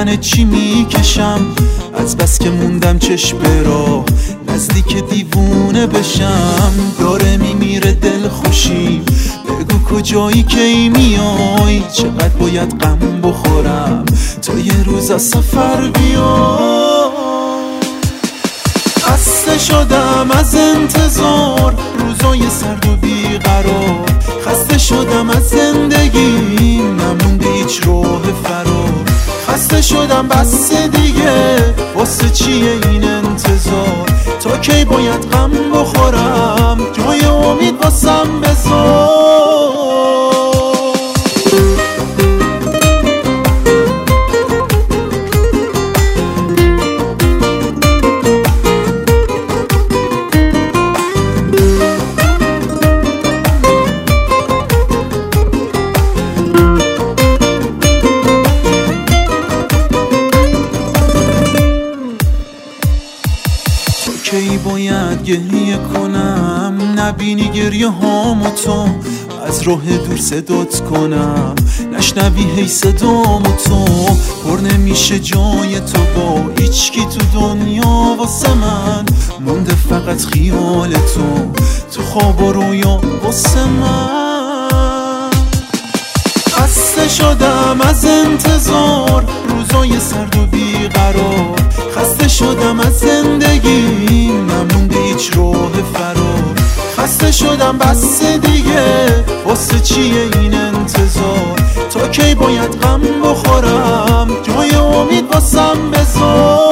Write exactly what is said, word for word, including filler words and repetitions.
من چی میکشم، از بس که موندم چشم را نزدیک دیوونه بشم. داره میمیره دل خوشیم، بگو کجایی که ای میای، چقدر باید غم بخورم تا یه روز از سفر بیای. خسته شدم از انتظار روزای سرد و بیقرار، خسته شدم از زندگی نمونده هیچ راه فرار. خسته شدم بس دیگه، واسه چیه این انتظار، تا کی باید غم بخورم جای امید واسم بذار. کی باید گریه کنم نبینی گریه هامو، تو از راه دور صدات کنم نشنوی هی صدامو، تو پر نمیشه جای تو با هیچکی تو دنیا. واسه من مونده فقط خیال تو، تو خواب و رویا واسه من. خسته شدم از انتظار روزای سرد و بیقرار، خسته شدم از زندگی نمونده هیچ راه فرار. خسته شدم بس دیگه، واسه چیه این انتظار، تا کی باید غم بخورم جای امید واسم بذار.